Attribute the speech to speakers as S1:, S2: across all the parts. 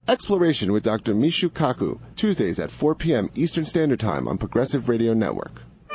S1: Exploration with Dr. Mishu Kaku, Tuesdays at 4 p.m. Eastern Standard Time on Progressive Radio Network.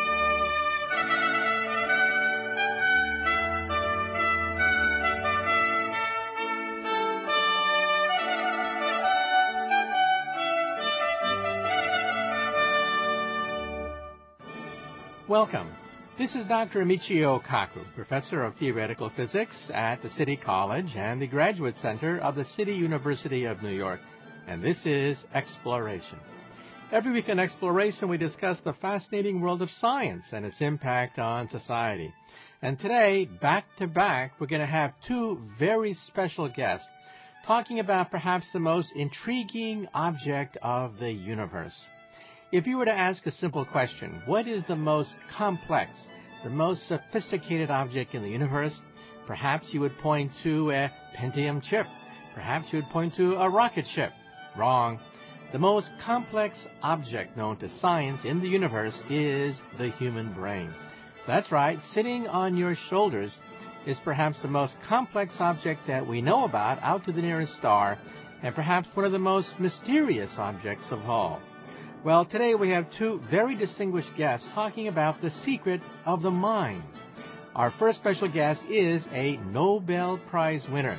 S2: Welcome. This is Dr. Michio Kaku, Professor of Theoretical Physics at the City College and the Graduate Center of the City University of New York, and this is Exploration. Every week in Exploration, we discuss the fascinating world of science and its impact on society. And today, back to back, we're going to have two very special guests talking about perhaps the most intriguing object of the universe. If you were to ask a simple question, what is the most complex, the most sophisticated object in the universe? Perhaps you would point to a Pentium chip. Perhaps you would point to a rocket ship. Wrong. The most complex object known to science in the universe is the human brain. That's right, sitting on your shoulders is perhaps the most complex object that we know about out to the nearest star, and perhaps one of the most mysterious objects of all. Well, today we have two very distinguished guests talking about the secret of the mind. Our first special guest is a Nobel Prize winner,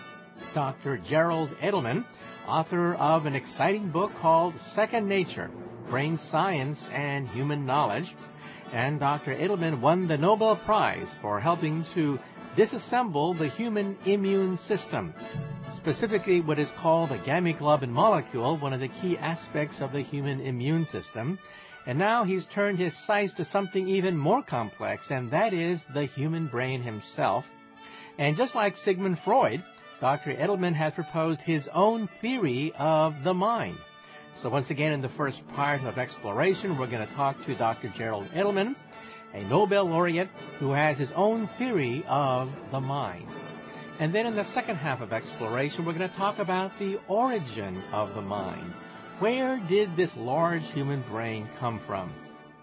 S2: Dr. Gerald Edelman, author of an exciting book called Second Nature, Brain Science and Human Knowledge. And Dr. Edelman won the Nobel Prize for helping to disassemble the human immune system, specifically what is called the gamma-globin molecule, one of the key aspects of the human immune system. And now he's turned his sights to something even more complex, and that is the human brain himself. And just like Sigmund Freud, Dr. Edelman has proposed his own theory of the mind. So once again, in the first part of Exploration, we're going to talk to Dr. Gerald Edelman, a Nobel laureate who has his own theory of the mind. And then in the second half of Exploration, we're going to talk about the origin of the mind. Where did this large human brain come from?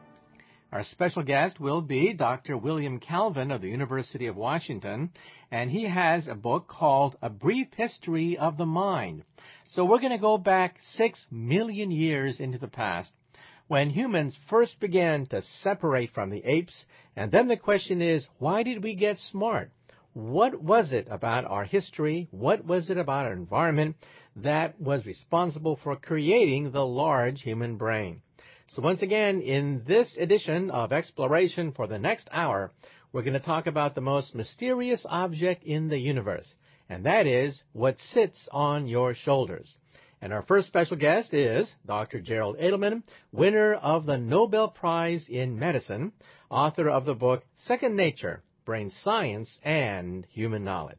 S2: Our special guest will be Dr. William Calvin of the University of Washington, and he has a book called A Brief History of the Mind. So we're going to go back 6 million years into the past, when humans first began to separate from the apes, and then the question is, why did we get smart? What was it about our history, what was it about our environment that was responsible for creating the large human brain? So once again, in this edition of Exploration for the next hour, we're going to talk about the most mysterious object in the universe, and that is what sits on your shoulders. And our first special guest is Dr. Gerald Edelman, winner of the Nobel Prize in Medicine, author of the book Second Nature, Brain Science and Human Knowledge.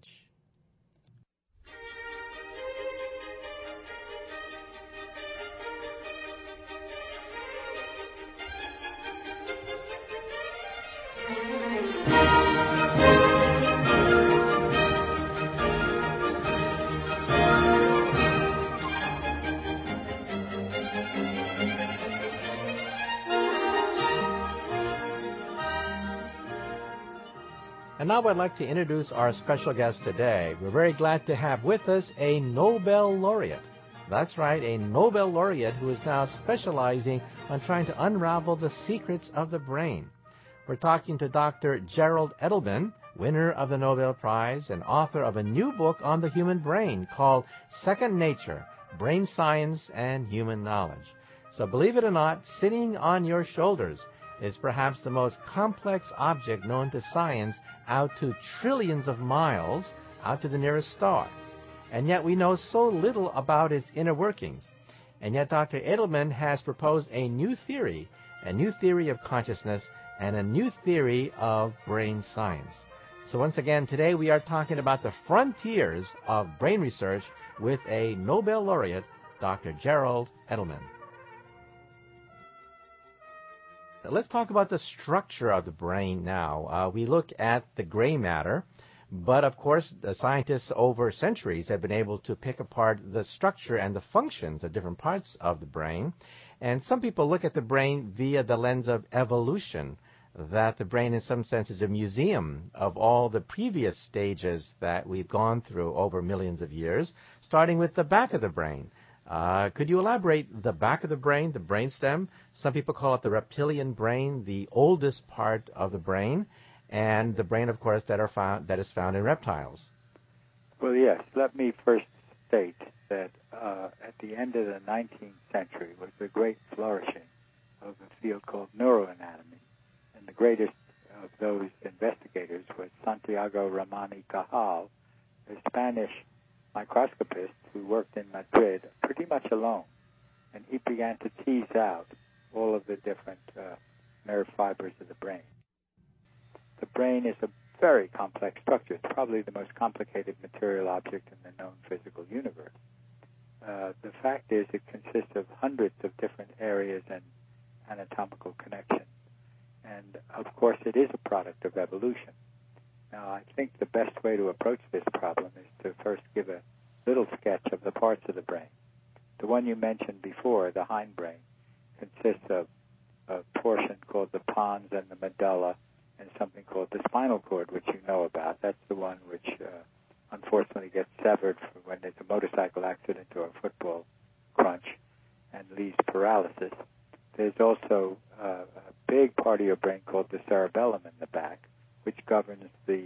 S2: And now I'd like to introduce our special guest today. We're very glad to have with us a Nobel laureate. That's right, a Nobel laureate who is now specializing on trying to unravel the secrets of the brain. We're talking to Dr. Gerald Edelman, winner of the Nobel Prize and author of a new book on the human brain called Second Nature, Brain Science and Human Knowledge. So believe it or not, sitting on your shoulders is perhaps the most complex object known to science out to trillions of miles, out to the nearest star. And yet we know so little about its inner workings. And yet Dr. Edelman has proposed a new theory of consciousness, and a new theory of brain science. So once again, today we are talking about the frontiers of brain research with a Nobel laureate, Dr. Gerald Edelman. Let's talk about the structure of the brain now. We look at the gray matter, but of course the scientists over centuries have been able to pick apart the structure and the functions of different parts of the brain. And some people look at the brain via the lens of evolution. that the brain in some sense is a museum of all the previous stages that we've gone through over millions of years, starting with the back of the brain. Could you elaborate the back of the brainstem? Some people call it the reptilian brain, the oldest part of the brain, and the brain, of course, that is found in reptiles.
S3: Well, yes. Let me first state that at the end of the 19th century was the great flourishing of a field called neuroanatomy, and the greatest of those investigators was Santiago Ramon y Cajal, a Spanish microscopist who worked in Madrid pretty much alone, and he began to tease out all of the different nerve fibers of the brain. The brain is a very complex structure. It's probably the most complicated material object in the known physical universe. The fact is it consists of hundreds of different areas and anatomical connections, and of course it is a product of evolution. Now, I think the best way to approach this problem is to first give a little sketch of the parts of the brain. The one you mentioned before, the hindbrain, consists of a portion called the pons and the medulla, and something called the spinal cord, which you know about. That's the one which unfortunately gets severed when there's a motorcycle accident or a football crunch and leaves paralysis. There's also a big part of your brain called the cerebellum in the back, which governs the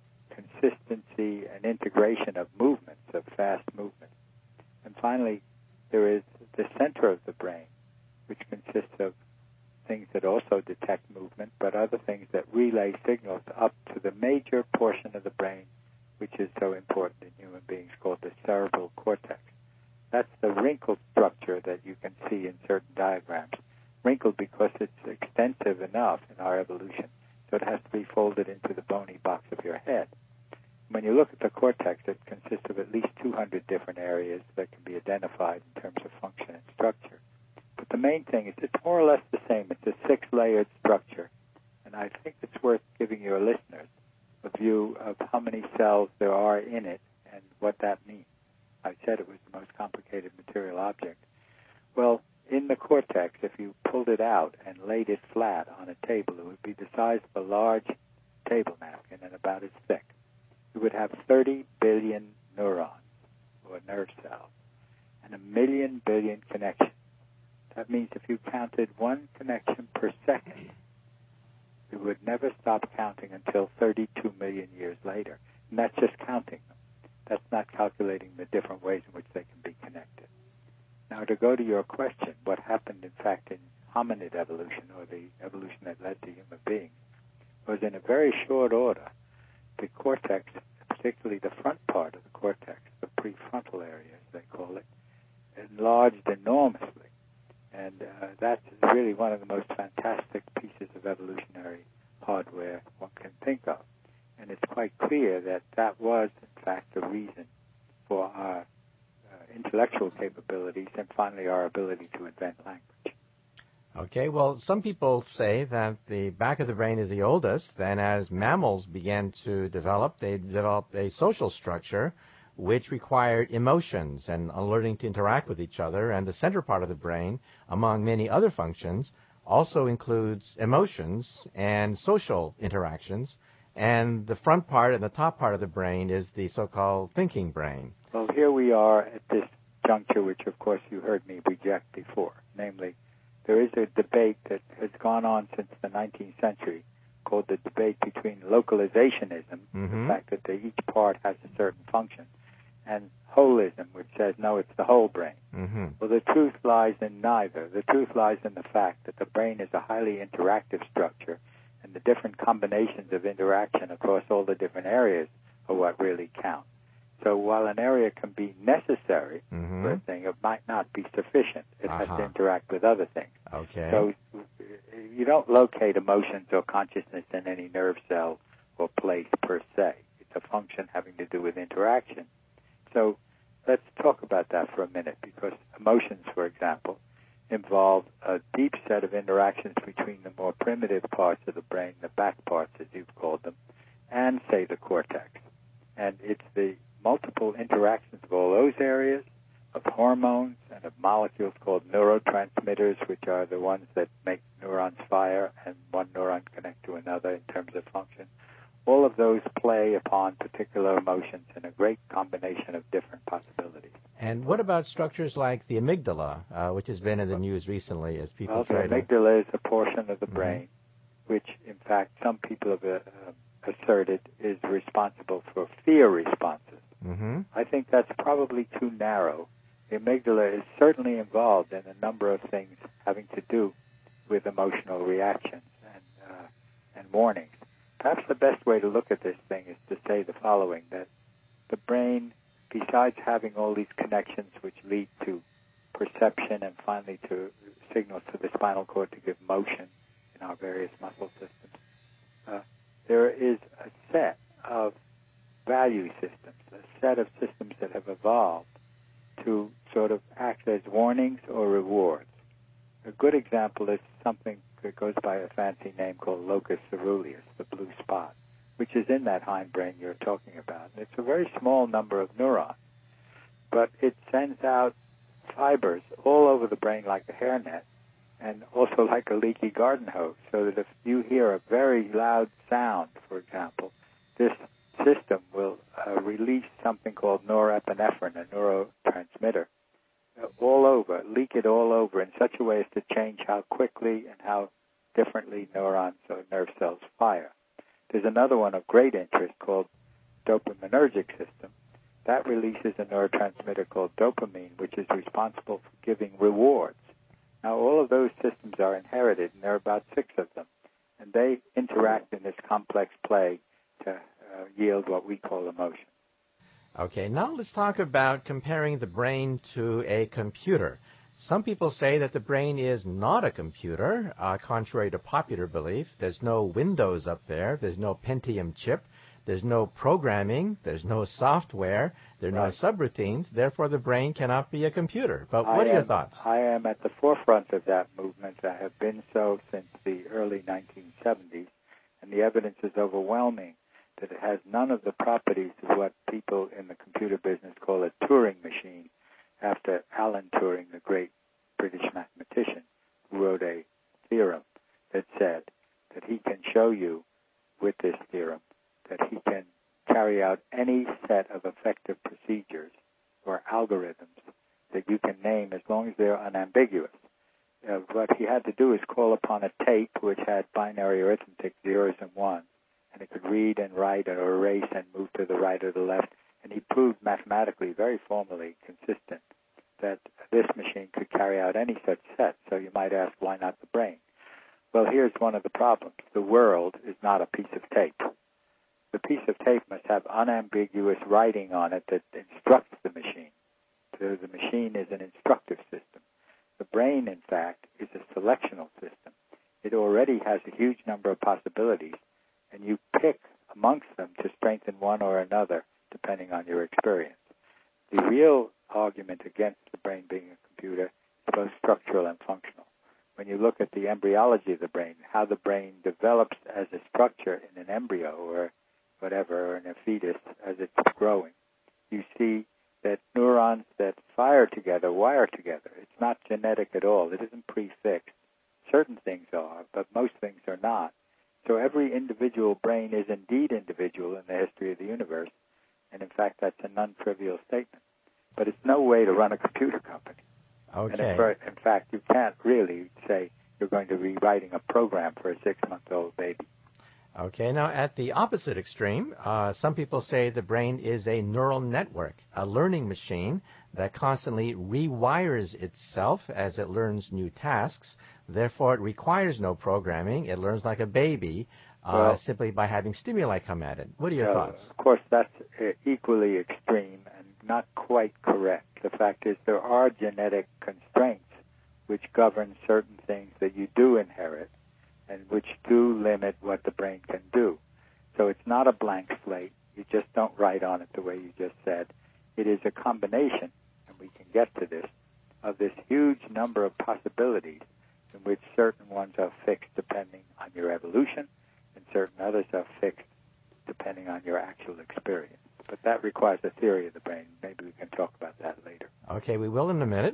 S3: consistency and integration of movements, of fast movements. And finally, there is the center of the brain, which consists of things that also detect movement, but other things that relay signals up to the major portion of the brain, which is so important in human beings, called the cerebral cortex. That's the wrinkled structure that you can see in certain diagrams. Wrinkled because it's extensive enough in our evolution, so it has to be folded into the bony box of your head. When you look at the cortex, it consists of at least 200 different areas that can be identified in terms of function and structure. But the main thing is it's more or less the same. It's a six-layered structure, and I think it's worth giving your listeners a view of how many cells there are in it and what that means. I said it was the most complicated material object. Well, in the cortex, if you pulled it out and laid it flat on a table, it would be the size of a large table napkin and about as thick. You would have 30 billion neurons, or nerve cells, and 1,000,000 billion connections. That means if you counted one connection per second, you would never stop counting until 32 million years later. And that's just counting them. That's not calculating the different ways in which they can be connected. Now, to go to your question, what happened, in fact, in hominid evolution, or the evolution that led to human beings, was in a very short order, the cortex, particularly the front part of the cortex, the prefrontal area, as they call it, enlarged enormously. And that's really one of the most fantastic pieces of evolutionary hardware one can think of. And it's quite clear that that was, in fact, the reason for our intellectual capabilities and finally our ability to invent language.
S2: Okay, well, some people say that the back of the brain is the oldest. Then as mammals began to develop, they developed a social structure which required emotions and learning to interact with each other. And the center part of the brain, among many other functions, also includes emotions and social interactions. And the front part and the top part of the brain is the so-called thinking brain.
S3: Well, here we are at this juncture, which, of course, you heard me reject before. Namely, there is a debate that has gone on since the 19th century called the debate between localizationism, the fact that each part has a certain function, and holism, which says, no, it's the whole brain. Well, the truth lies in neither. The truth lies in the fact that the brain is a highly interactive structure, and the different combinations of interaction across all the different areas are what really count. So while an area can be necessary for a thing, it might not be sufficient. It has to interact with other things.
S2: Okay.
S3: So you don't locate emotions or consciousness in any nerve cell or place per se. It's a function having to do with interaction. So let's talk about that for a minute, because emotions, for example, involve a deep set of interactions between the more primitive parts of the brain, the back parts, as you've called them, and, say, the cortex. And it's the multiple interactions of all those areas, of hormones and of molecules called neurotransmitters, which are the ones that make neurons fire and one neuron connect to another in terms of function. All of those play upon particular emotions in a great combination of different possibilities.
S2: And what about structures like the amygdala, which has been in the news recently as people try to...
S3: The amygdala is a portion of the brain which, in fact, some people have asserted is responsible for fear responses.
S2: Mm-hmm.
S3: I think that's probably too narrow. The amygdala is certainly involved in a number of things having to do with emotional reactions and warnings. Perhaps the best way to look at this thing is to say the following, that the brain, besides having all these connections which lead to perception and finally to signals to the spinal cord to give motion in our various muscle systems, there is a set of value systems, a set of systems that have evolved to sort of act as warnings or rewards. A good example is something that goes by a fancy name called locus ceruleus, the blue spot, which is in that hindbrain you're talking about. And it's a very small number of neurons, but it sends out fibers all over the brain like a hairnet and also like a leaky garden hose, so that if you hear a very loud sound, for example, this system will release something called norepinephrine, a neurotransmitter, all over, leak it all over in such a way as to change how quickly and how differently neurons or nerve cells fire. There's another one of great interest called dopaminergic system. That releases a neurotransmitter called dopamine, which is responsible for giving rewards. Now, all of those systems are inherited, and there are about 6 of them, and they interact in this complex play to yield what we call emotion.
S2: Okay, now let's talk about comparing the brain to a computer. Some people say that the brain is not a computer, contrary to popular belief. There's no Windows up there. There's no Pentium chip. There's no programming. There's no software. There are no subroutines. Therefore, the brain cannot be a computer. But what are your thoughts?
S3: I am at the forefront of that movement. I have been so since the early 1970s, and the evidence is overwhelming that it has none of the properties of what people in the computer business call a Turing machine, after Alan Turing, the great British mathematician, who wrote a theorem that said that he can show you with this theorem that he can carry out any set of effective procedures or algorithms that you can name as long as they're unambiguous. What he had to do is call upon a tape which had binary arithmetic, zeros and ones, and it could read and write or erase and move to the right or the left. And he proved mathematically, very formally consistent, that this machine could carry out any such set. So you might ask, why not the brain? Well, here's one of the problems. The world is not a piece of tape. The piece of tape must have unambiguous writing on it that instructs the machine. So the machine is an instructive system. The brain, in fact, is a selectional system. It already has a huge number of possibilities, and you pick amongst them to strengthen one or another, depending on your experience. The real argument against the brain being a computer is both structural and functional. When you look at the embryology of the brain, how the brain develops as a structure in an embryo or whatever, or in a fetus as it's growing, you see that neurons that fire together wire together. It's not genetic at all. It isn't prefixed. Certain things are, but most things are not. So every individual brain is indeed individual in the history of the universe, and in fact that's a non-trivial statement. But it's no way to run a computer company.
S2: Okay.
S3: And in fact, you can't really say you're going to be writing a program for a 6-month-old baby.
S2: Okay, now at the opposite extreme, some people say the brain is a neural network, a learning machine that constantly rewires itself as it learns new tasks. Therefore, it requires no programming. It learns like a baby simply by having stimuli come at it. What are your thoughts?
S3: Of course, that's equally extreme and not quite correct. The fact is there are genetic constraints which govern certain things that you do inherit and which do limit what the brain can do. So it's not a blank slate. You just don't write on it the way you just said. It is a combination, and we can get to this, of this huge number of possibilities in which certain ones are fixed depending on your evolution and certain others are fixed depending on your actual experience. But that requires a theory of the brain. Maybe we can talk about that later.
S2: Okay, we will in a minute.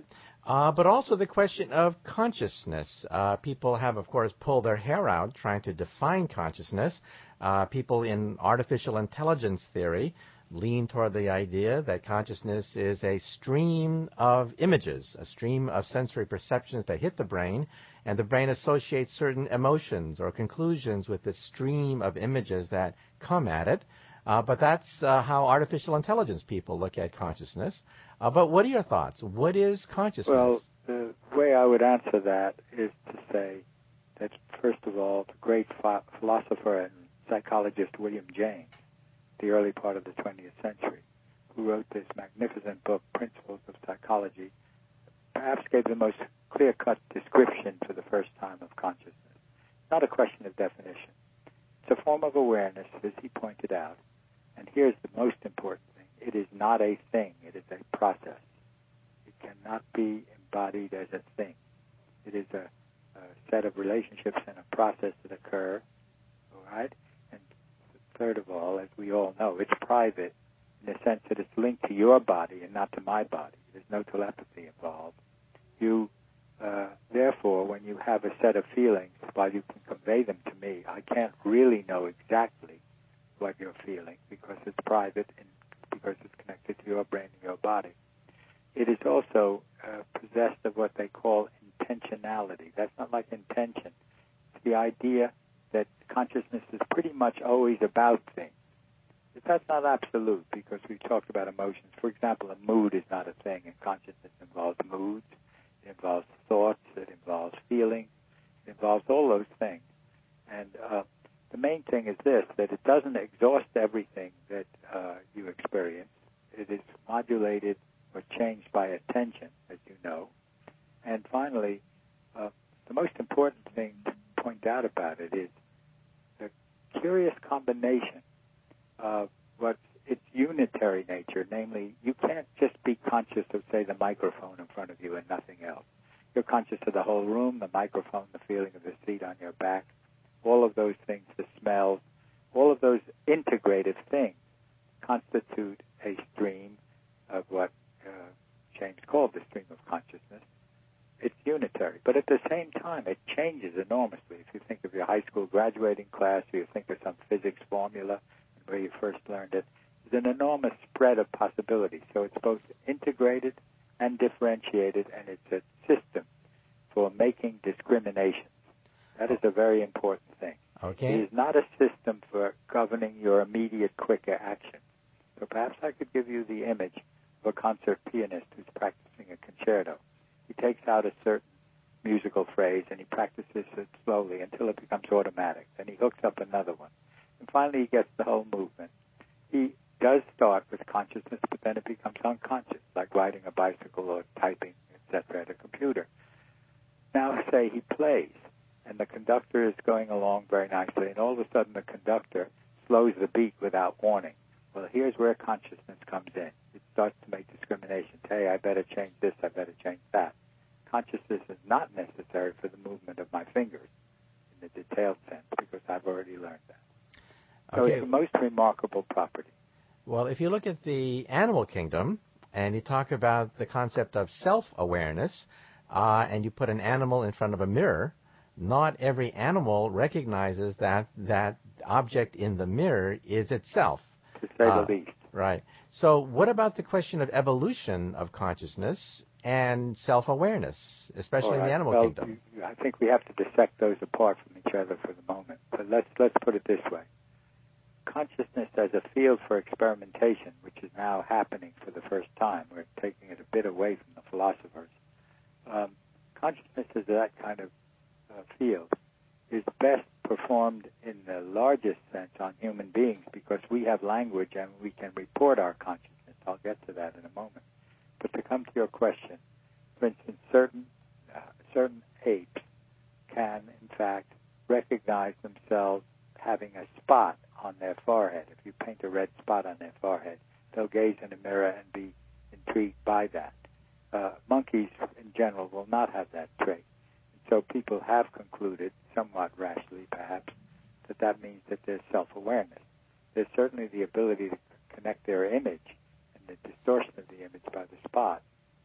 S2: But also the question of consciousness. People have, of course, pulled their hair out trying to define consciousness. People in artificial intelligence theory lean toward the idea that consciousness is a stream of images, a stream of sensory perceptions that hit the brain, and the brain associates certain emotions or conclusions with the stream of images that come at it. But that's how artificial intelligence people look at consciousness. But what are your thoughts? What is consciousness?
S3: Well, the way I would answer that is to say that, first of all, the great philosopher and psychologist William James, the early part of the 20th century, who wrote this magnificent book, Principles of Psychology, perhaps gave the most clear-cut description for the first time of consciousness. It's not a question of definition. It's a form of awareness, as he pointed out. And here's the most important thing. It is not a thing. It is a process. It cannot be embodied as a thing. It is a set of relationships and a process that occur, all right? And third of all, as we all know, it's private in the sense that it's linked to your body and not to my body. There's no telepathy involved. You, therefore, when you have a set of feelings, while you can convey them to me, I can't really know exactly what you're feeling because it's private and because it's connected to your brain and your body. It is also possessed of what they call intentionality. That's not like intention. It's the idea that consciousness is pretty much always about things. But that's not absolute because we've talked about emotions. For example, a mood is not a thing, and consciousness involves moods. It involves thoughts. It involves feelings. It involves all those things. And the main thing is this, that it doesn't exhaust everything that you experience. It is modulated or changed by attention, as you know. And finally, the most important thing to point out about it is the curious combination of what's its unitary nature, namely, you can't just be conscious of, say, the microphone in front of you and nothing else. You're conscious of the whole room, the microphone, the feeling of the seat on your back, all of those things, the smells, all of those integrated things constitute a stream of what James called the stream of consciousness. It's unitary, but at the same time, it changes enormously. If you think of your high school graduating class, or you think of some physics formula where you first learned it, there's an enormous spread of possibilities. So it's both integrated and differentiated, and it's a system for making discriminations. That is a very important thing.
S2: Okay.
S3: It is not a system for governing your immediate, quicker action. So perhaps I could give you the image of a concert pianist who's practicing a concerto. He takes out a certain musical phrase and he practices it slowly until it becomes automatic. Then he hooks up another one. And finally he gets the whole movement. He does start with consciousness, but then it becomes unconscious, like riding a bicycle or typing, etc., at a computer. Now say he plays, and the conductor is going along very nicely, and all of a sudden the conductor slows the beat without warning. Well, here's where consciousness comes in. It starts to make discriminations. Hey, I better change this, I better change that. Consciousness is not necessary for the movement of my fingers in the detailed sense, because I've already learned that. So
S2: Okay.
S3: it's the most remarkable property.
S2: Well, if you look at the animal kingdom, and you talk about the concept of self-awareness, and you put an animal in front of a mirror, not every animal recognizes that that object in the mirror is itself.
S3: To say the least.
S2: Right. So what about the question of evolution of consciousness and self-awareness, especially in the animal kingdom?
S3: I think we have to dissect those apart from each other for the moment. But let's put it this way. Consciousness as a field for experimentation, which is now happening for the first time, we're taking it a bit away from the philosophers. Consciousness as that kind of field is best performed in the largest sense on human beings because we have language and we can report our consciousness. I'll get to that in a moment. But to come to your question, for instance, certain apes can, in fact, recognize themselves having a spot on their forehead. If you paint a red spot on their forehead, they'll gaze in a mirror and be intrigued by that. Monkeys, in general, will not have that trait. So people have concluded, somewhat rashly perhaps, that means that there's self-awareness. There's certainly the ability to connect their image and the distortion of the image by the spot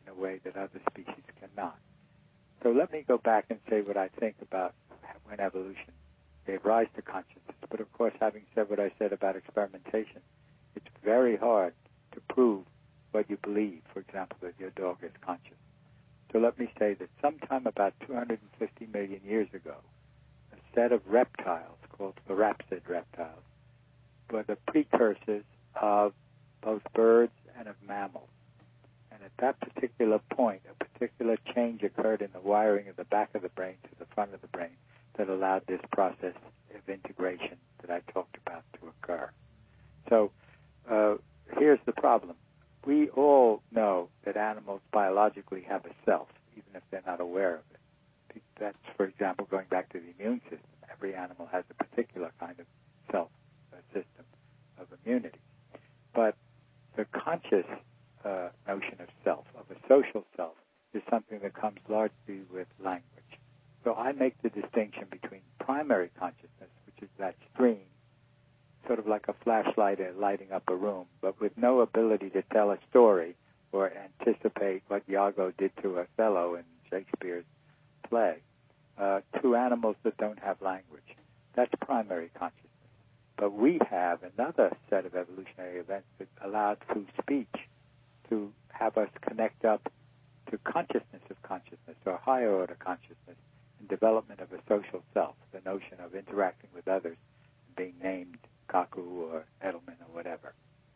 S3: in a way that other species cannot. So let me go back and say what I think about when evolution gave rise to consciousness. But of course, having said what I said about experimentation, it's very hard to prove what you believe, for example, that your dog is conscious. So let me say that sometime about 250 million years ago, a set of reptiles called therapsid reptiles were the precursors of both birds and of mammals. And at that particular point, a particular change occurred in the wiring of the back of the brain to the front of the brain that allowed this process of integration that I talked about to occur. So here's the problem. We all know that animals biologically have a self, even if they're not aware of it. That's, for example, going back to the immune system. Every animal has a particular kind of self, a system of immunity. But the conscious notion of self, of a social self, is something that comes largely with language. So I make the distinction between primary consciousness, which is that stream, sort of like a flashlight lighting up a room, but with no ability to tell a story or anticipate what Iago did to Othello in Shakespeare's play, to animals that don't have language. That's primary consciousness. But we have another set of evolutionary events that allowed through speech to have us connect up to consciousness of consciousness, or higher order consciousness, and development of a social self, the notion of interacting with others, being named Kaku or Edelman or whatever.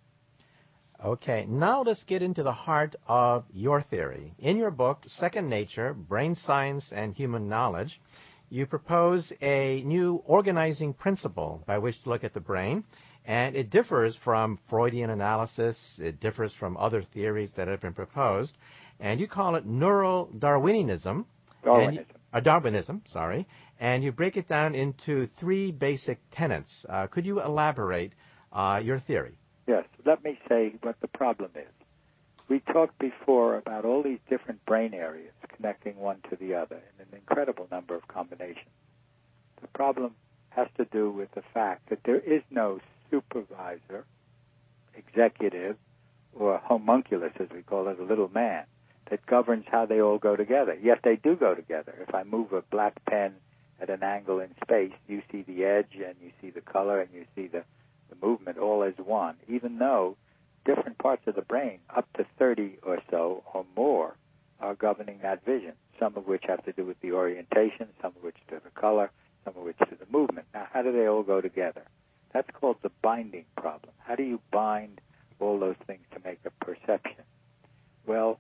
S2: Okay, now let's get into the heart of your theory. In your book, Second Nature, Brain Science and Human Knowledge, you propose a new organizing principle by which to look at the brain, and it differs from Freudian analysis, it differs from other theories that have been proposed, and you call it neural Darwinism. Darwinism, and you break it down into three basic tenets. Could you elaborate your theory?
S3: Yes. Let me say what the problem is. We talked before about all these different brain areas connecting one to the other in an incredible number of combinations. The problem has to do with the fact that there is no supervisor, executive, or homunculus, as we call it, a little man, that governs how they all go together. Yet they do go together. If I move a black pen at an angle in space, you see the edge and you see the color and you see the movement all as one, even though different parts of the brain, up to 30 or so or more, are governing that vision, some of which have to do with the orientation, some of which to the color, some of which to the movement. Now, how do they all go together? That's called the binding problem. How do you bind all those things to make a perception? Well,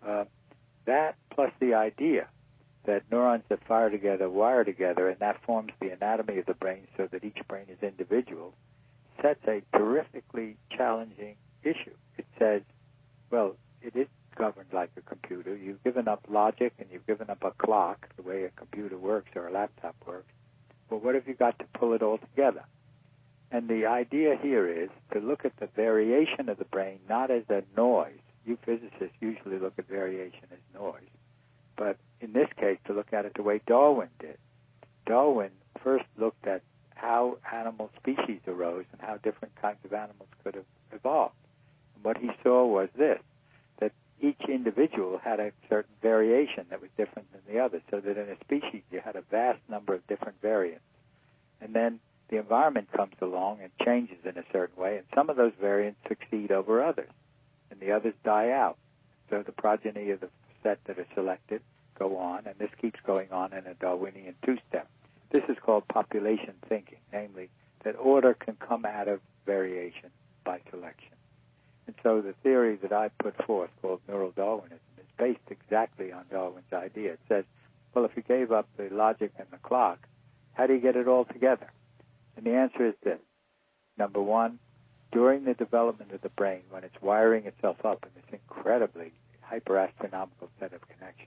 S3: that plus the idea that neurons that fire together wire together, and that forms the anatomy of the brain so that each brain is individual, sets a terrifically challenging issue. It says, well, it is governed like a computer. You've given up logic and you've given up a clock, the way a computer works or a laptop works. Well, what have you got to pull it all together? And the idea here is to look at the variation of the brain not as a noise. You physicists usually look at variation as noise. But in this case, to look at it the way Darwin did. Darwin first looked at how animal species arose and how different kinds of animals could have evolved. And what he saw was this, that each individual had a certain variation that was different than the other, so that in a species you had a vast number of different variants. And then the environment comes along and changes in a certain way, and some of those variants succeed over others, and the others die out. So the progeny of the set that are selected go on, and this keeps going on in a Darwinian two-step. This is called population thinking, namely that order can come out of variation by selection. And so the theory that I put forth, called neural Darwinism, is based exactly on Darwin's idea. It says, well, if you gave up the logic and the clock, how do you get it all together? And the answer is this. Number one, during the development of the brain, when it's wiring itself up in this incredibly hyper-astronomical set of connections,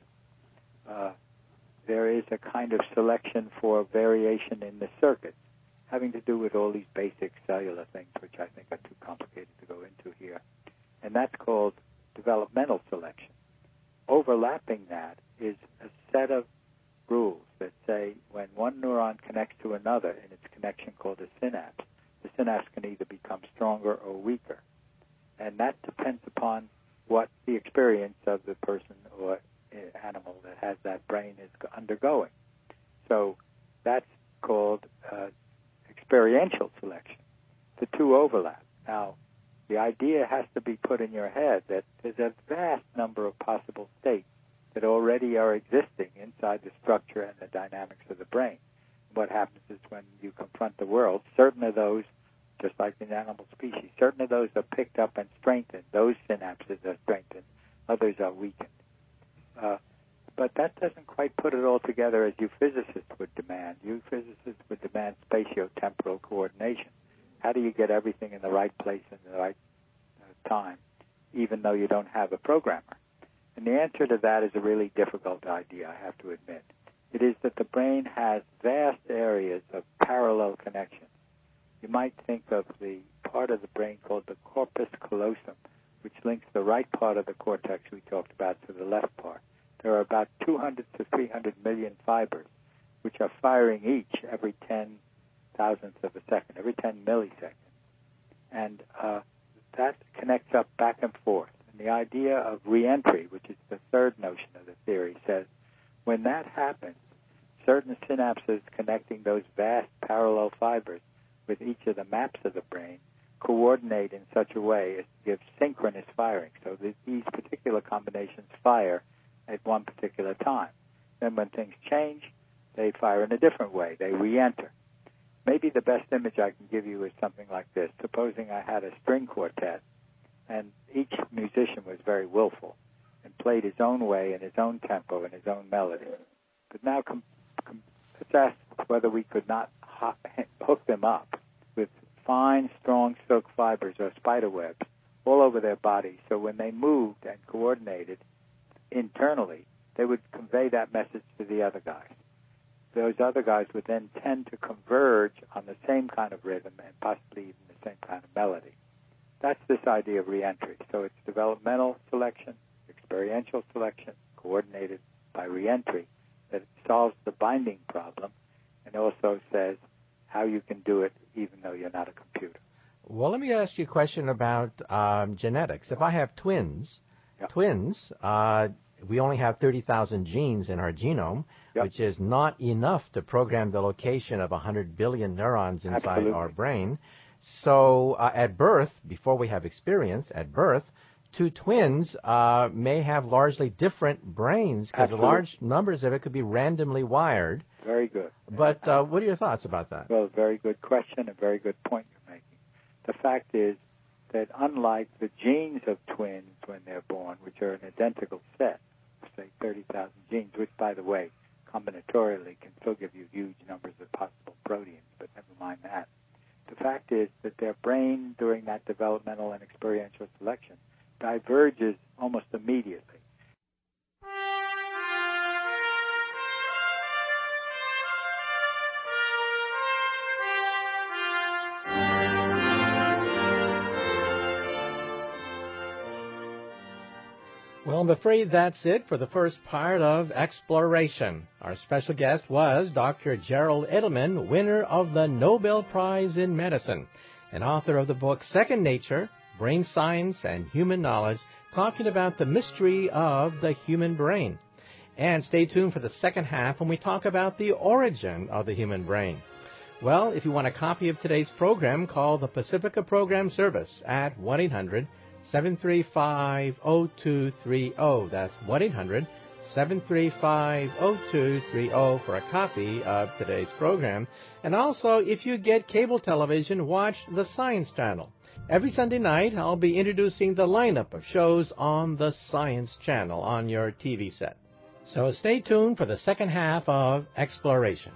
S3: there is a kind of selection for variation in the circuits, having to do with all these basic cellular things, which I think are too complicated to go into here. And that's called developmental selection. Overlapping that is a set of rules that say when one neuron connects to another in its connection called a synapse, the synapse can either become stronger or weaker. And that depends upon what the experience of the person or animal that has that brain is undergoing. So that's called experiential selection. The two overlap. Now, the idea has to be put in your head that there's a vast number of possible states that already are existing inside the structure and the dynamics of the brain. What happens is when you confront the world, certain of those, just like in animal species, certain of those are picked up and strengthened. Those synapses are strengthened. Others are weakened. But that doesn't quite put it all together as you physicists would demand. You physicists would demand spatio-temporal coordination. How do you get everything in the right place in the right time, even though you don't have a programmer? And the answer to that is a really difficult idea, I have to admit. It is that the brain has vast areas of parallel connections. You might think of the part of the brain called the corpus callosum, which links the right part of the cortex we talked about to the left part. There are about 200 to 300 million fibers, which are firing each every 10 thousandths of a second, every 10 milliseconds. And that connects up back and forth. And the idea of reentry, which is the third notion of the theory, says when that happens, certain synapses connecting those vast parallel fibers with each of the maps of the brain coordinate in such a way as to give synchronous firing. So these particular combinations fire at one particular time. Then when things change, they fire in a different way. They re-enter. Maybe the best image I can give you is something like this. Supposing I had a string quartet, and each musician was very willful and played his own way in his own tempo and his own melody. But now let's ask whether we could not hook them up with fine, strong silk fibers or spider webs all over their bodies, so when they moved and coordinated internally, they would convey that message to the other guys. Those other guys would then tend to converge on the same kind of rhythm and possibly even the same kind of melody. That's this idea of reentry. So it's developmental selection, experiential selection, coordinated by reentry, that solves the binding problem and also says how you can do it even though you're not a computer.
S2: Well, let me ask you a question about genetics. If I have twins,
S3: Yep.
S2: We only have 30,000 genes in our genome,
S3: Yep.
S2: which is not enough to program the location of 100 billion neurons inside
S3: Absolutely.
S2: our brain. So at birth, before we have experience, at birth, two twins may have largely different brains because large numbers of it could be randomly wired.
S3: Very good.
S2: But what are your thoughts about that?
S3: Well, very good question, a very good point you're making. The fact is that unlike the genes of twins when they're born, which are an identical set, say 30,000 genes, which, by the way, combinatorially can still give you huge numbers of possible proteins, but never mind that. The fact is that their brain during that developmental and experiential selection diverges almost immediately.
S2: Well, I'm afraid that's it for the first part of Exploration. Our special guest was Dr. Gerald Edelman, winner of the Nobel Prize in Medicine, and author of the book Second Nature, Brain Science and Human Knowledge, talking about the mystery of the human brain. And stay tuned for the second half when we talk about the origin of the human brain. Well, if you want a copy of today's program, call the Pacifica Program Service at 1-800-735-0230. That's 1-800-735-0230 for a copy of today's program. And also, if you get cable television, watch the Science Channel. Every Sunday night, I'll be introducing the lineup of shows on the Science Channel on your TV set. So stay tuned for the second half of Exploration.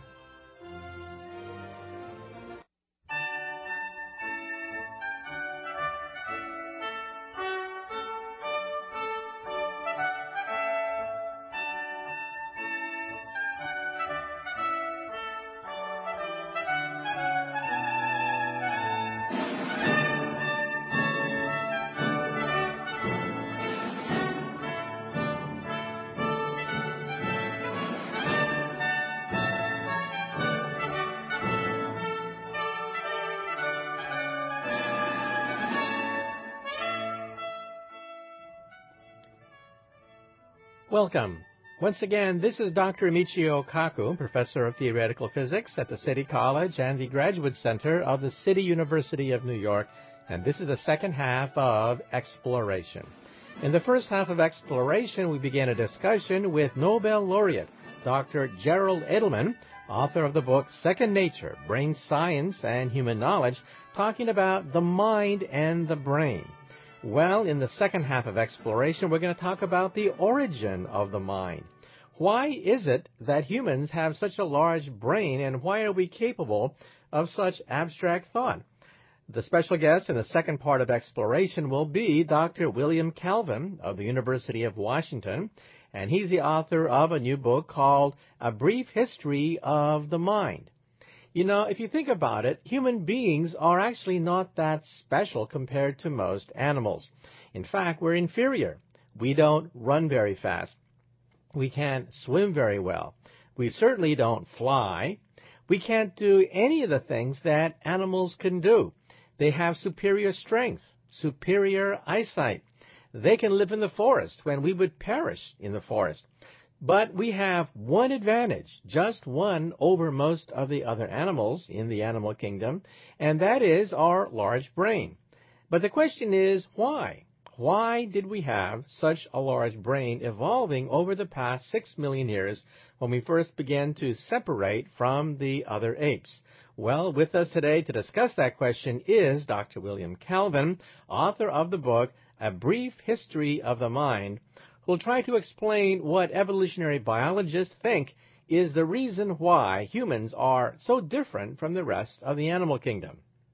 S2: Welcome. Once again, this is Dr. Michio Kaku, Professor of Theoretical Physics at the City College and the Graduate Center of the City University of New York, and this is the second half of Exploration. In the first half of Exploration, we began a discussion with Nobel laureate Dr. Gerald Edelman, author of the book Second Nature, Brain Science and Human Knowledge, talking about the mind and the brain. Well, in the second half of Exploration, we're going to talk about the origin of the mind. Why is it that humans have such a large brain, and why are we capable of such abstract thought? The special guest in the second part of Exploration will be Dr. William Calvin of the University of Washington, and he's the author of a new book called A Brief History of the Mind. You know, if you think about it, human beings are actually not that special compared to most animals. In fact, we're inferior. We don't run very fast. We can't swim very well. We certainly don't fly. We can't do any of the things that animals can do. They have superior strength, superior eyesight. They can live in the forest when we would perish in the forest. But we have one advantage, just one, over most of the other animals in the animal kingdom, and that is our large brain. But the question is, why? Why did we have such a large brain evolving over the past 6 million years when we first began to separate from the other apes? Well, with us today to discuss that question is Dr. William Calvin, author of the book, A Brief History of the Mind, who will try to explain what evolutionary biologists think is the reason why humans are so different from the rest of the animal kingdom.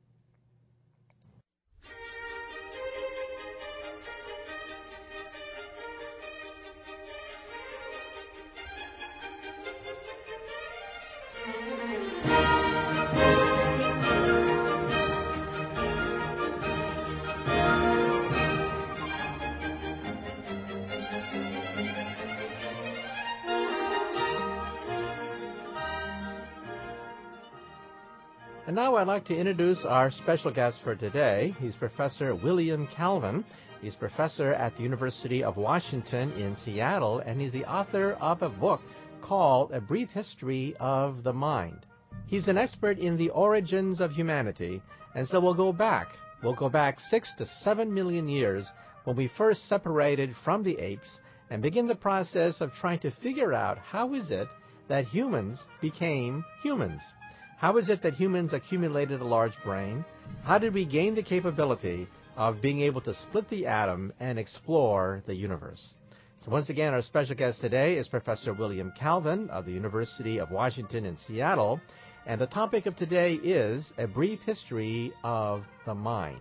S2: And now I'd like to introduce our special guest for today. He's Professor William Calvin. He's professor at the University of Washington in Seattle, and he's the author of a book called A Brief History of the Mind. He's an expert in the origins of humanity, and so we'll go back 6 to 7 million years when we first separated from the apes and begin the process of trying to figure out how is it that humans became humans. How is it that humans accumulated a large brain? How did we gain the capability of being able to split the atom and explore the universe? So once again, our special guest today is Professor William Calvin of the University of Washington in Seattle, and the topic of today is A Brief History of the Mind.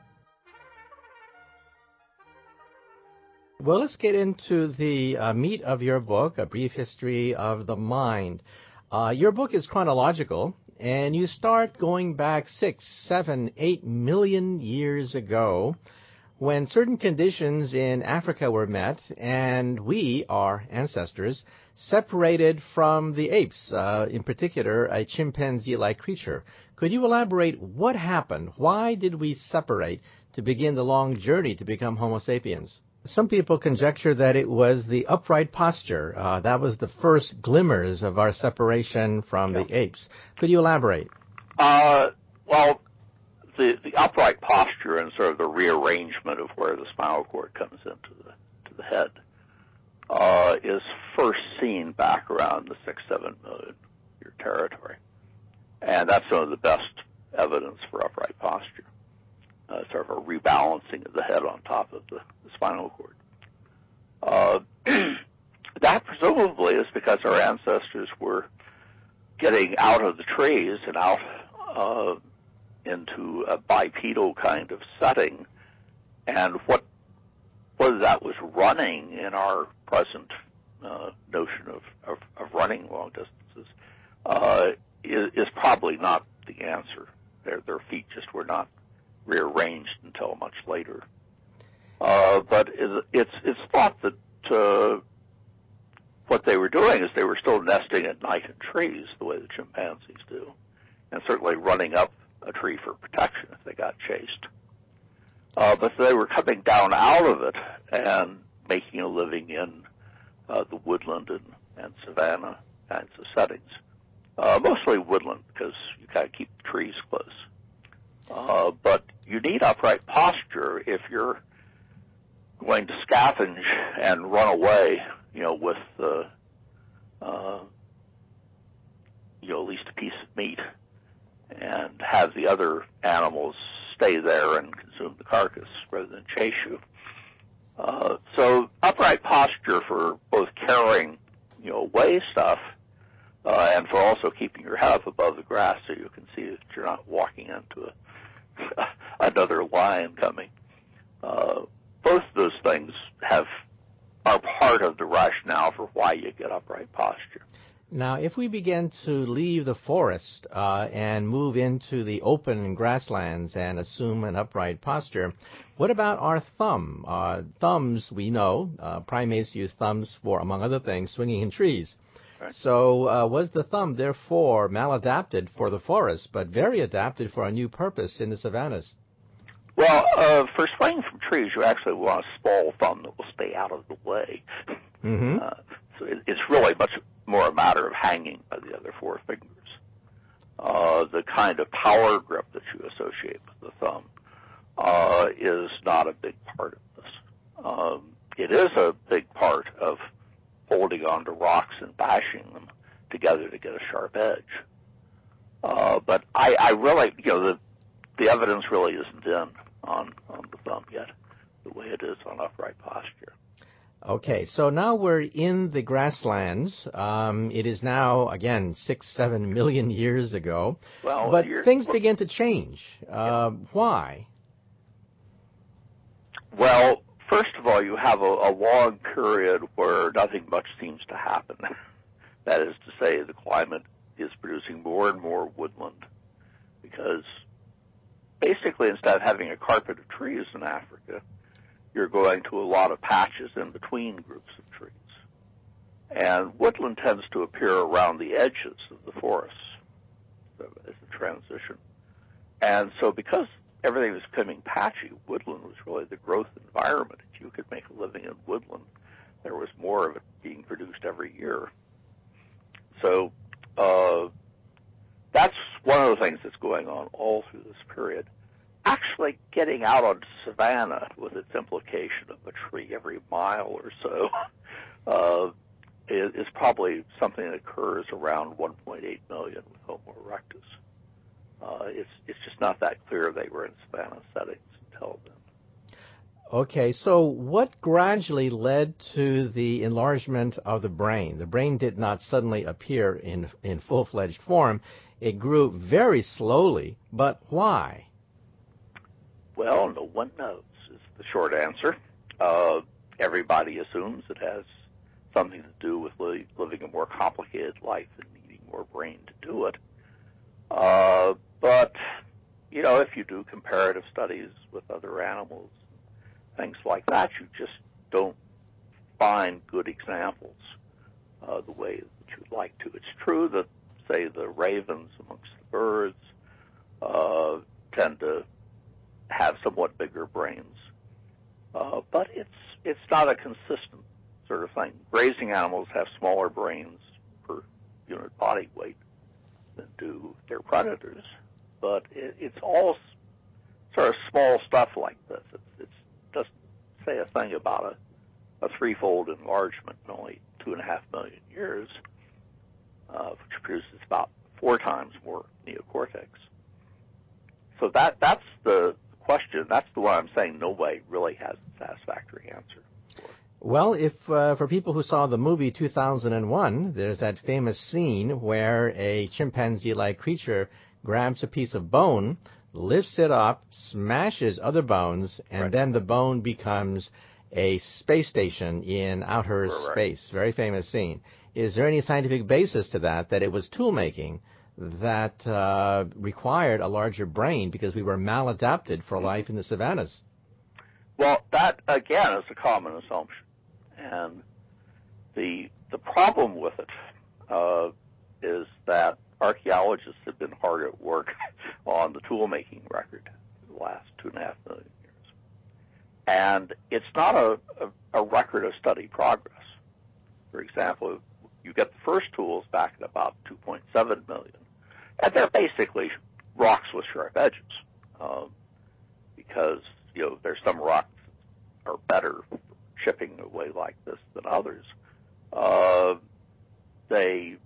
S2: Well, let's get into the meat of your book, A Brief History of the Mind. Your book is chronological, and you start going back 6, 7, 8 million years ago when certain conditions in Africa were met and we, our ancestors, separated from the apes, in particular a chimpanzee-like creature. Could you elaborate what happened? Why did we separate to begin the long journey to become Homo sapiens? Some people conjecture that it was the upright posture. That was the first glimmers of our separation from the apes. Could you elaborate?
S4: Well, the upright posture and sort of the rearrangement of where the spinal cord comes into the head is first seen back around the 6-7 million year territory, and that's some of the best evidence for upright posture. Sort of a rebalancing of the head on top of the spinal cord. That presumably is because our ancestors were getting out of the trees and out into a bipedal kind of setting, and whether that was running in our present notion of running long distances is probably not the answer. Their feet just were not rearranged until much later. But it's thought that what they were doing is they were still nesting at night in trees the way the chimpanzees do, and certainly running up a tree for protection if they got chased. But they were coming down out of it and making a living in the woodland and savanna kinds of settings. Mostly woodland because you kind of keep the trees close. But you need upright posture if you're going to scavenge and run away, with at least a piece of meat, and have the other animals stay there and consume the carcass rather than chase you. So upright posture for both carrying, away stuff, and for also keeping your head up above the grass so you can see that you're not walking into another lion coming. Both of those things are part of the rationale for why you get upright posture.
S2: Now, if we begin to leave the forest and move into the open grasslands and assume an upright posture, what about our thumb? Thumbs, we know, primates use thumbs for, among other things, swinging in trees.
S4: Right.
S2: So was the thumb, therefore, maladapted for the forest, but very adapted for a new purpose in the savannas?
S4: Well, for swinging from trees, you actually want a small thumb that will stay out of the way.
S2: Mm-hmm.
S4: So it's really much more a matter of hanging by the other four fingers. The kind of power grip that you associate with the thumb is not a big part of this. It is a big part of holding onto rocks and bashing them together to get a sharp edge. But I really, the evidence really isn't in on the thumb yet, the way it is on upright posture.
S2: Okay, so now we're in the grasslands. It is now, again, 6-7 million years ago.
S4: Well,
S2: but things begin to change. Why?
S4: Well, first of all, you have a long period where nothing much seems to happen. That is to say, the climate is producing more and more woodland because basically instead of having a carpet of trees in Africa, you're going to a lot of patches in between groups of trees. And woodland tends to appear around the edges of the forests as a transition. And so because everything was becoming patchy, woodland was really the growth environment. If you could make a living in woodland, there was more of it being produced every year. So that's one of the things that's going on all through this period. Actually getting out on savanna with its implication of a tree every mile or so is probably something that occurs around 1.8 million with Homo erectus. It's just not that clear they were in savanna settings until then.
S2: Okay, so what gradually led to the enlargement of the brain? The brain did not suddenly appear in full-fledged form. It grew very slowly, but why?
S4: Well, no one knows is the short answer. Everybody assumes it has something to do with living a more complicated life and needing more brain to do it. But, if you do comparative studies with other animals, things like that, you just don't find good examples the way that you'd like to. It's true that, say, the ravens amongst the birds tend to have somewhat bigger brains, but it's not a consistent sort of thing. Grazing animals have smaller brains per unit body weight than do their predators, but it's all sort of small stuff like this. It doesn't say a thing about a threefold enlargement in only 2.5 million years, which produces about 4 times more neocortex. So that's the question. That's the one I'm saying nobody really has a satisfactory answer for.
S2: Well, if for people who saw the movie 2001, there's that famous scene where a chimpanzee-like creature grabs a piece of bone, lifts it up, smashes other bones, and then the bone becomes a space station in outer space. Very famous scene. Is there any scientific basis to that it was tool-making that required a larger brain because we were maladapted for life in the savannas?
S4: Well, that, again, is a common assumption. And the problem with it is that archaeologists have been hard at work on the tool-making record for the last 2.5 million years. And it's not a record of steady progress. example, you get the first tools back at about 2.7 million. And they're basically rocks with sharp edges, because, there's some rocks that are better for chipping away like this than others. They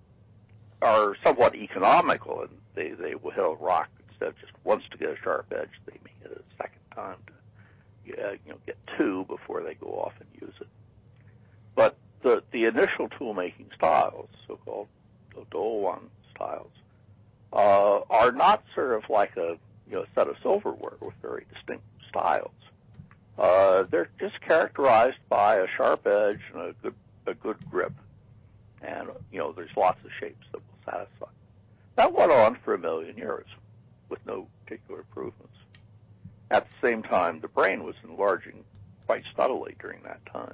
S4: are somewhat economical, and they will hit a rock instead of just once to get a sharp edge, they may hit it a second time to get two before they go off and use it. But the initial tool-making styles, so-called Dole-1 styles, are not sort of like a set of silverware with very distinct styles. They're just characterized by a sharp edge and a good grip, and there's lots of shapes that will satisfy. That went on for 1 million years with no particular improvements. At the same time, the brain was enlarging quite steadily during that time.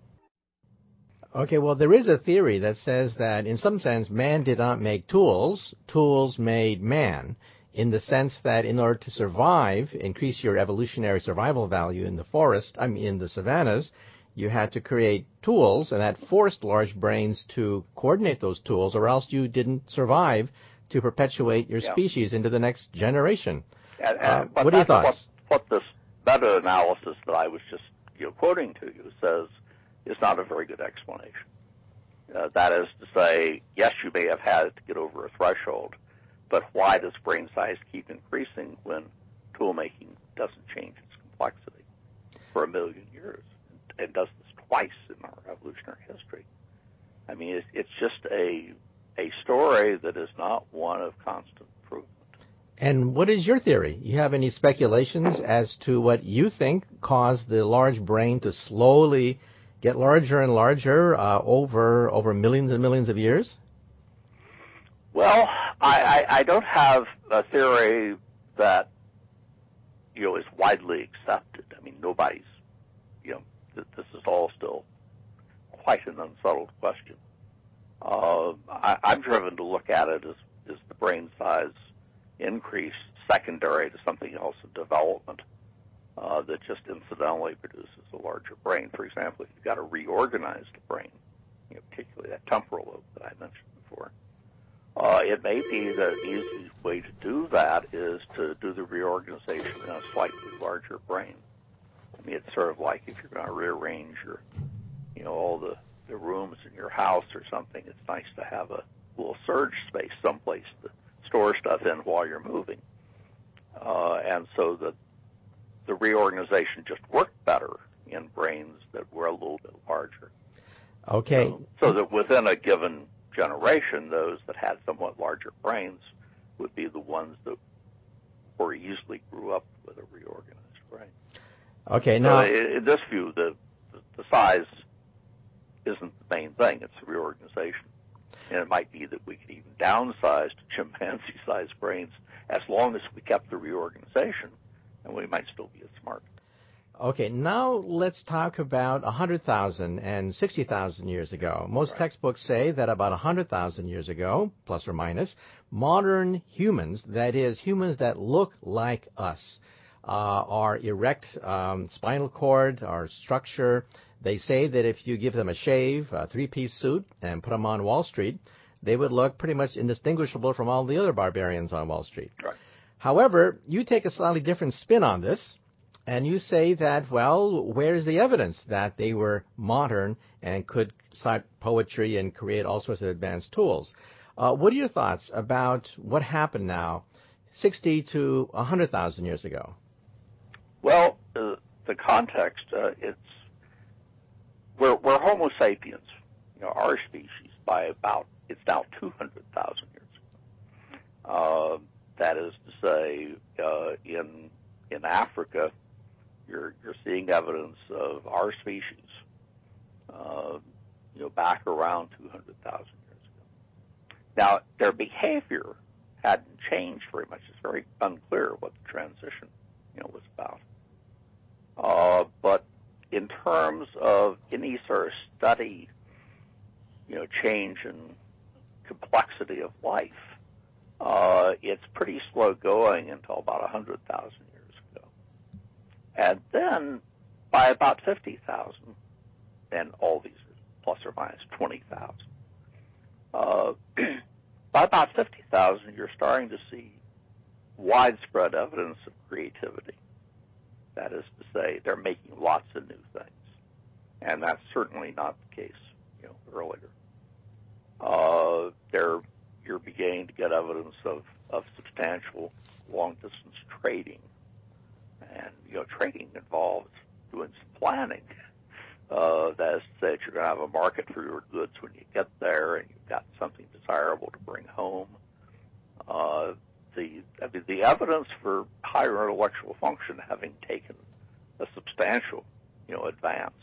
S2: Okay, well, there is a theory that says that in some sense man did not make tools, tools made man, in the sense that in order to survive, increase your evolutionary survival value in the forest, in the savannas, you had to create tools, and that forced large brains to coordinate those tools, or else you didn't survive to perpetuate your species into the next generation. What are your thoughts?
S4: What this meta-analysis that I was just quoting to you says is not a very good explanation. That is to say, yes, you may have had to get over a threshold, but why does brain size keep increasing when tool making doesn't change its complexity for 1 million years? It does this twice in our evolutionary history. I mean, it's just a story that is not one of constant improvement.
S2: And what is your theory? You have any speculations as to what you think caused the large brain to slowly get larger and larger over millions and millions of years?
S4: Well, I don't have a theory that is widely accepted. I mean, nobody's this is all still quite an unsettled question. I'm driven to look at it as the brain size increase secondary to something else in development that just incidentally produces a larger brain. For example, if you've got a reorganized brain, particularly that temporal lobe that I mentioned before, it may be the easiest way to do that is to do the reorganization in a slightly larger brain. I mean, it's sort of like if you're going to rearrange your, all the rooms in your house or something, it's nice to have a little surge space someplace to store stuff in while you're moving. And so the reorganization just worked better in brains that were a little bit larger.
S2: Okay.
S4: So that within a given generation, those that had somewhat larger brains would be the ones that more easily grew up with a reorganized brain.
S2: Okay, now
S4: so in this view, the size isn't the main thing; it's the reorganization. And it might be that we could even downsize to chimpanzee-sized brains as long as we kept the reorganization, and we might still be as smart.
S2: Okay, now let's talk about 100,000 and 60,000 years ago. Most textbooks say that about 100,000 years ago, plus or minus, modern humans, that is, humans that look like us, our erect spinal cord, our structure. They say that if you give them a shave, a three-piece suit, and put them on Wall Street, they would look pretty much indistinguishable from all the other barbarians on Wall Street.
S4: Right.
S2: However, you take a slightly different spin on this, and you say that, well, where's the evidence that they were modern and could cite poetry and create all sorts of advanced tools? What are your thoughts about what happened now 60 to 100,000 years ago?
S4: Well, the context, we're Homo sapiens, our species, by about, it's now 200,000 years ago. That is to say, in Africa, you're seeing evidence of our species, back around 200,000 years ago. Now, their behavior hadn't changed very much. It's very unclear what the transition, was about. But in terms of any sort of study, change in complexity of life, it's pretty slow going until about 100,000 years ago. And then by about 50,000, and all these plus or minus 20,000. By about 50,000, you're starting to see widespread evidence of creativity. That is to say, they're making lots of new things. And that's certainly not the case, earlier. You're beginning to get evidence of substantial long-distance trading. And, trading involves doing some planning. That is to say that you're going to have a market for your goods when you get there, and you've got something desirable to bring home. The evidence for higher intellectual function having taken a substantial, advance,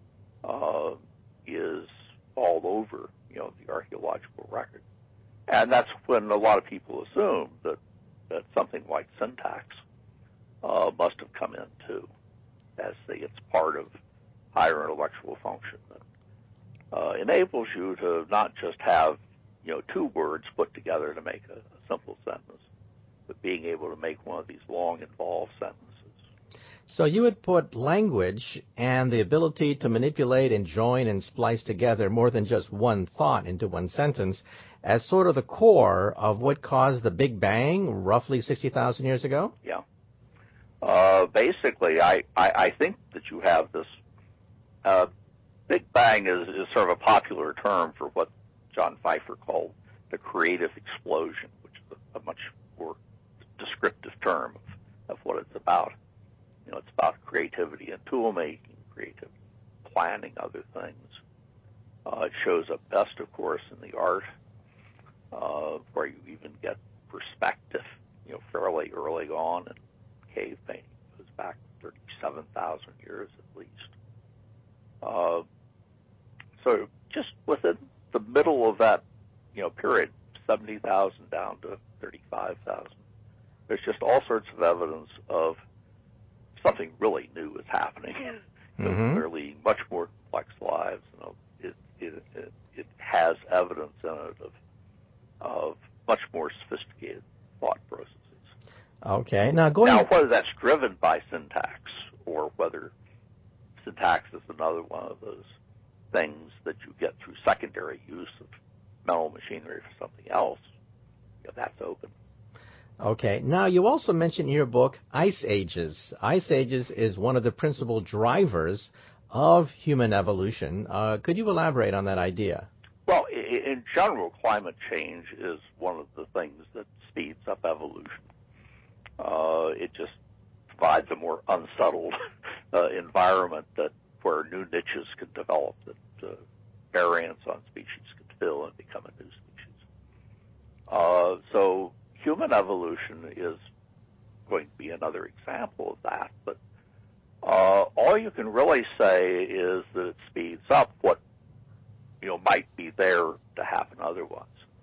S4: is all over, the archaeological record. And that's when a lot of people assume that something like syntax must have come in too, as it's part of higher intellectual function that enables you to not just have, two words put together to make a simple sentence, but being able to make one of these long, involved sentences.
S2: So you would put language and the ability to manipulate and join and splice together more than just one thought into one sentence as sort of the core of what caused the Big Bang roughly 60,000 years ago?
S4: Yeah. Basically, I think that you have this Big Bang is sort of a popular term for what John Pfeiffer called the creative explosion, which is a much more descriptive term of what it's about. It's about creativity and tool making, creativity, planning other things. It shows up best, of course, in the art, where you even get perspective, fairly early on in cave painting. It goes back 37,000 years at least. So just within the middle of that, period, 70,000 down to 35,000, there's just all sorts of evidence of something really new is happening. They're leading much more complex lives. It has evidence in it of much more sophisticated thought processes.
S2: Okay. Now,
S4: whether that's driven by syntax or whether syntax is another one of those things that you get through secondary use of mental machinery for something else, that's open.
S2: Okay. Now, you also mentioned in your book Ice Ages. Ice Ages is one of the principal drivers of human evolution. Could you elaborate on that idea?
S4: Well, in general, climate change is one of the things that speeds up evolution. It just provides a more unsettled environment where new niches can develop, that variants on species can fill and become a new species. So human evolution is going to be another example of that, but all you can really say is that it speeds up what might be there to happen otherwise.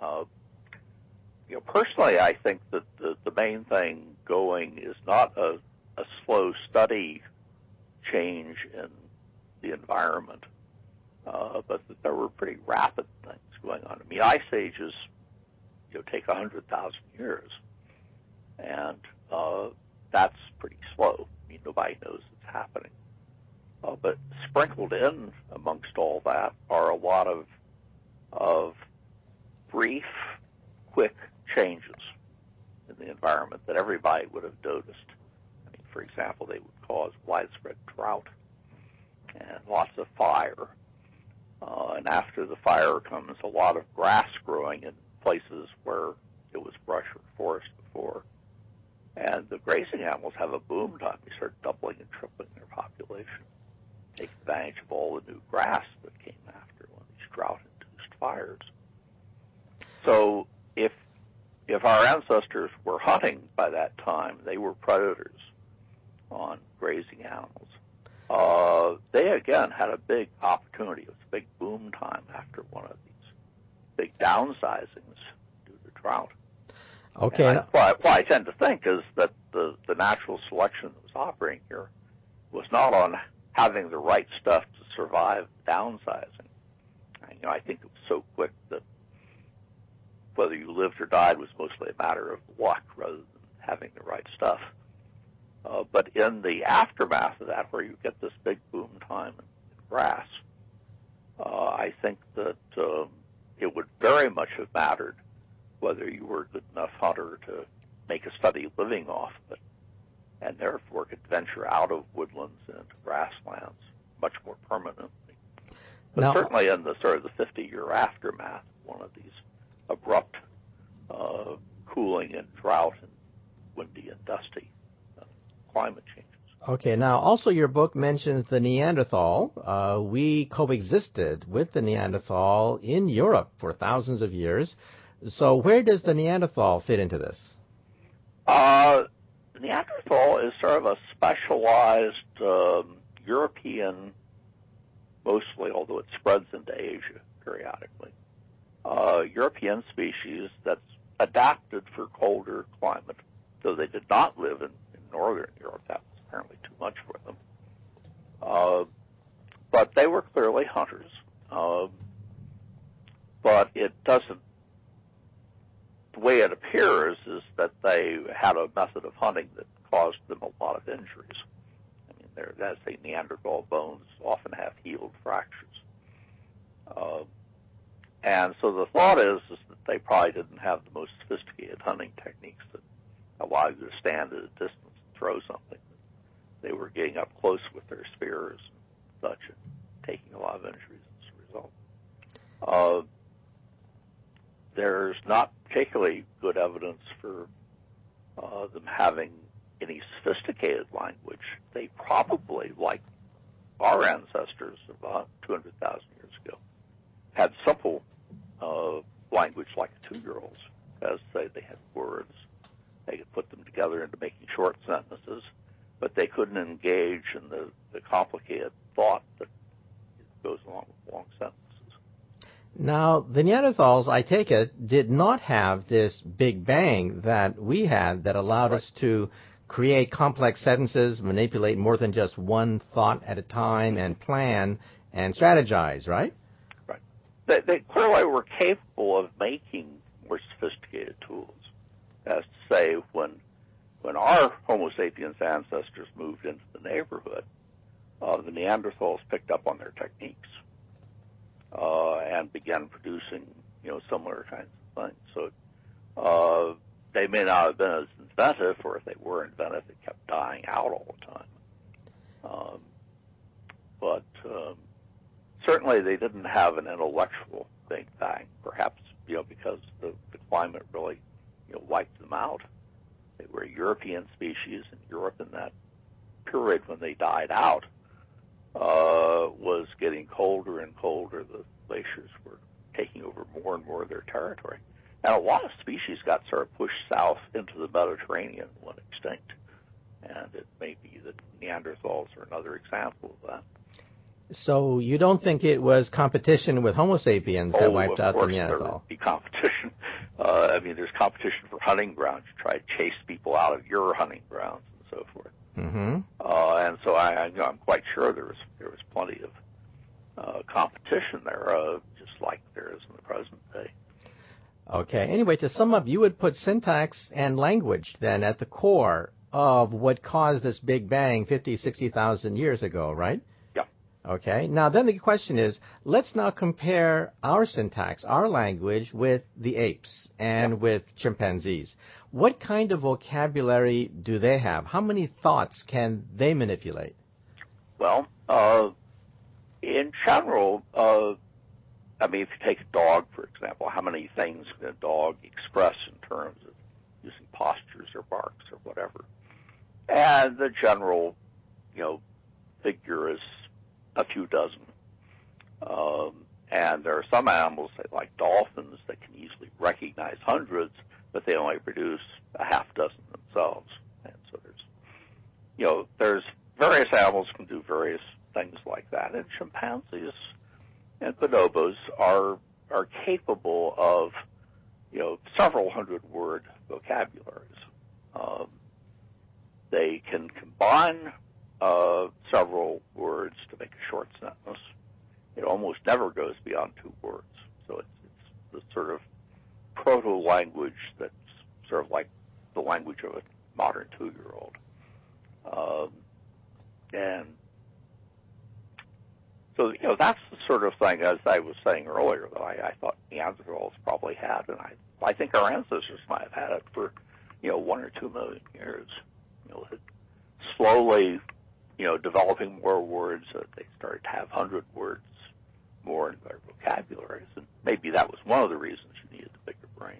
S4: Personally, I think that the main thing going is not a slow, steady change in the environment, but that there were pretty rapid things going on. I mean, ice ages take 100,000 years, and that's pretty slow. I mean, nobody knows it's happening. But sprinkled in amongst all that are a lot of brief, quick changes in the environment that everybody would have noticed. I mean, for example, they would cause widespread drought and lots of fire. And after the fire comes a lot of grass growing in places where it was brush or forest before. And the grazing animals have a boom time. They start doubling and tripling their population, take advantage of all the new grass that came after one of these drought-induced fires. So if our ancestors were hunting by that time, they were predators on grazing animals. They, again, had a big opportunity. It was a big boom time after one of these big downsizings due to drought.
S2: Okay.
S4: What I tend to think is that the natural selection that was operating here was not on having the right stuff to survive downsizing. I think it was so quick that whether you lived or died was mostly a matter of luck rather than having the right stuff. But in the aftermath of that, where you get this big boom time in grass, I think that it would very much have mattered whether you were a good enough hunter to make a steady living off of it, and therefore could venture out of woodlands and into grasslands much more permanently. But
S2: now,
S4: certainly in the sort of the 50-year aftermath, one of these abrupt cooling and drought and windy and dusty climate changes.
S2: okay, now also your book mentions the Neanderthal. We coexisted with the Neanderthal in Europe for thousands of years. So where does the Neanderthal fit into this?
S4: Neanderthal is sort of a specialized European, mostly, although it spreads into Asia periodically, European species that's adapted for colder climate, though they did not live in northern Europe. That was apparently too much for them. But they were clearly hunters. But it doesn't, the way it appears is that they had a method of hunting that caused them a lot of injuries. I mean, as they Neanderthal bones often have healed fractures. And so the thought is that they probably didn't have the most sophisticated hunting techniques that allow you to stand at a distance and throw something. They were getting up close with their spears and such and taking a lot of injuries as a result. There's not particularly good evidence for them having any sophisticated language. They probably, like our ancestors about 200,000 years ago, had simple language like a 2-year-old's, as they had words. They could put them together into making short sentences, but they couldn't engage in the complicated thought that goes along with long sentences.
S2: Now, the Neanderthals, I take it, did not have this big bang that we had that allowed us to create complex sentences, manipulate more than just one thought at a time, and plan and strategize, right?
S4: Right. They clearly were capable of making more sophisticated tools. As to say, when our Homo sapiens ancestors moved into the neighborhood, the Neanderthals picked up on their techniques and began producing, similar kinds of things. So they may not have been as inventive, or if they were inventive, they kept dying out all the time. But certainly they didn't have an intellectual big bang, perhaps, because the climate really, wiped them out. They were a European species, and Europe in that period when they died out was getting colder and colder. The glaciers were taking over more and more of their territory. And a lot of species got sort of pushed south into the Mediterranean and went extinct. And it may be that Neanderthals are another example of that.
S2: So you don't think it was competition with Homo sapiens that wiped out the Neanderthal?
S4: There would be competition. There's competition for hunting grounds. You try to chase people out of your hunting grounds and so forth.
S2: Mm-hmm.
S4: And so I'm quite sure there was plenty of competition there, just like there is in the present day.
S2: Okay. Anyway, to sum up, you would put syntax and language then at the core of what caused this Big Bang 50, 60,000 years ago, right?
S4: Yeah.
S2: Okay. Now, then the question is, let's now compare our syntax, our language, with the apes and with chimpanzees. What kind of vocabulary do they have? How many thoughts can they manipulate?
S4: Well, in general, if you take a dog, for example, how many things can a dog express in terms of using postures or barks or whatever? And the general, figure is a few dozen. And there are some animals, like dolphins, that can easily recognize hundreds, but they only produce a half dozen themselves. And so there's various animals can do various things like that. And chimpanzees and bonobos are capable of, several hundred-word vocabularies. They can combine several words to make a short sentence. It almost never goes beyond 2 words. So it's the sort of proto-language that's sort of like the language of a modern 2-year-old. And So, that's the sort of thing, as I was saying earlier, that I thought Neanderthals probably had, and I think our ancestors might have had it for, 1 or 2 million years. Slowly, developing more words. They started to have 100 words more in their vocabularies, and maybe that was one of the reasons you needed the bigger brain.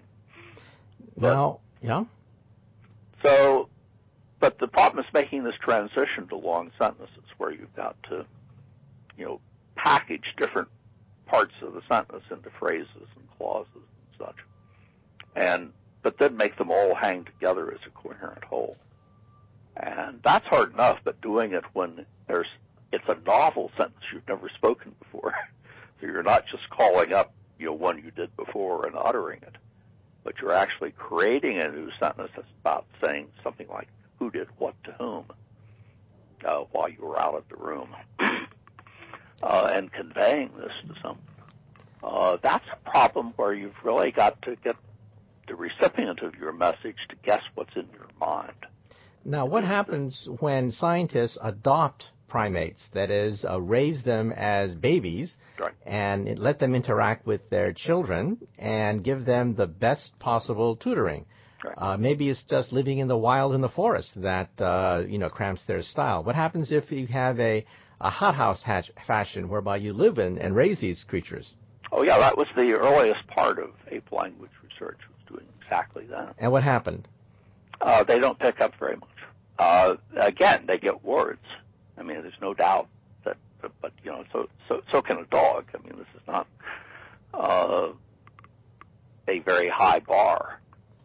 S4: So, but the problem is making this transition to long sentences where you've got to, package different parts of the sentence into phrases and clauses and such, but then make them all hang together as a coherent whole. And that's hard enough, but doing it when it's a novel sentence you've never spoken before. So you're not just calling up, one you did before and uttering it, but you're actually creating a new sentence that's about saying something like, who did what to whom, while you were out of the room, and conveying this to someone. That's a problem where you've really got to get the recipient of your message to guess what's in your mind.
S2: Now, what happens when scientists adopt primates, that is, raise them as babies,
S4: right,
S2: and let them interact with their children and give them the best possible tutoring?
S4: Right.
S2: Maybe it's just living in the wild in the forest that, cramps their style. What happens if you have a hothouse fashion whereby you live in and raise these creatures?
S4: Oh, yeah, that was the earliest part of ape language research, was doing exactly that.
S2: And what happened?
S4: They don't pick up very much. Again, they get words. I mean, there's no doubt that, but so can a dog. I mean, this is not a very high bar.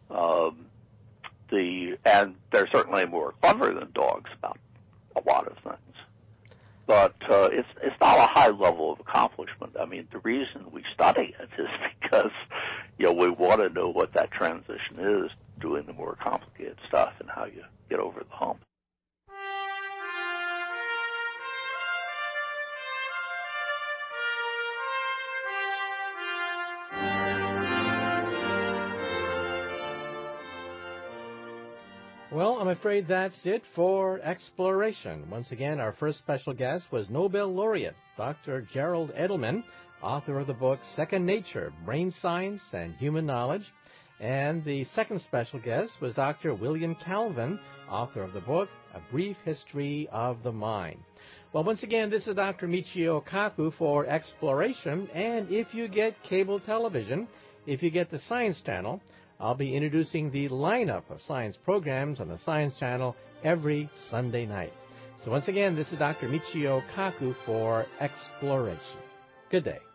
S4: And they're certainly more clever than dogs about a lot of things. But it's not a high level of accomplishment. I mean, the reason we study it is because, we want to know what that transition is, doing the more complicated stuff and how you get over the hump.
S2: Well, I'm afraid that's it for Exploration. Once again, our first special guest was Nobel laureate Dr. Gerald Edelman, author of the book Second Nature, Brain Science and Human Knowledge. And the second special guest was Dr. William Calvin, author of the book A Brief History of the Mind. Well, once again, this is Dr. Michio Kaku for Exploration. And if you get cable television, if you get the Science Channel, I'll be introducing the lineup of science programs on the Science Channel every Sunday night. So once again, this is Dr. Michio Kaku for Exploration. Good day.